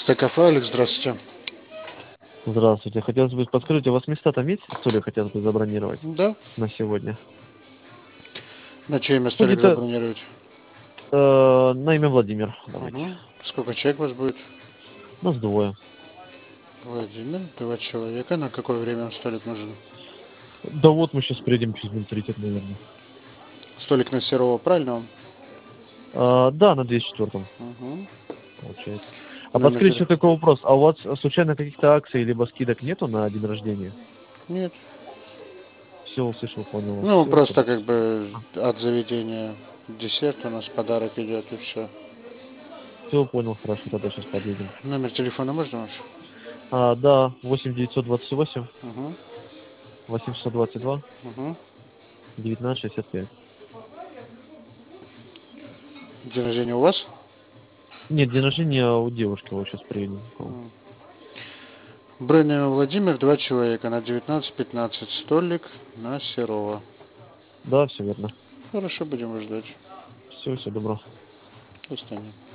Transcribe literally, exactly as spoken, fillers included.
Стекафе, Алекс, здравствуйте. Здравствуйте. Хотелось бы подскажите, у вас места там есть? Столик хотелось бы забронировать Да? на сегодня. На чье имя Ну, столик где-то забронировать? э, на имя Владимир. Давайте. Угу. Сколько человек у вас будет? Нас двое. Владимир, два человека. На какое время вам столик нужен? Да вот мы сейчас приедем через минут тридцать, наверное. Столик на Серова, правильно вам? А, да, на двести четыре Угу. получается. А Номер подскажите, телефона? еще такой вопрос. А у вас э, случайно каких-то акций либо скидок нету на день рождения? Нет. Все услышал, понял вас. Ну, Все, просто тогда. как бы от заведения десерт у нас подарок идет и все. Все, понял, хорошо, тогда сейчас подъедем. Номер телефона можно ваш? А, да, восемь девятьсот двадцать восемь Угу. восемьсот двадцать два Угу. девятнадцать шестьдесят пять. День рождения у вас? Нет, день рождения у девушки, вот сейчас приедем. Бронь на имя Владимир, два человека на девятнадцать пятнадцать. Столик на Серова. Да, все верно. Хорошо, будем ждать. Все, все, добро. До свидания.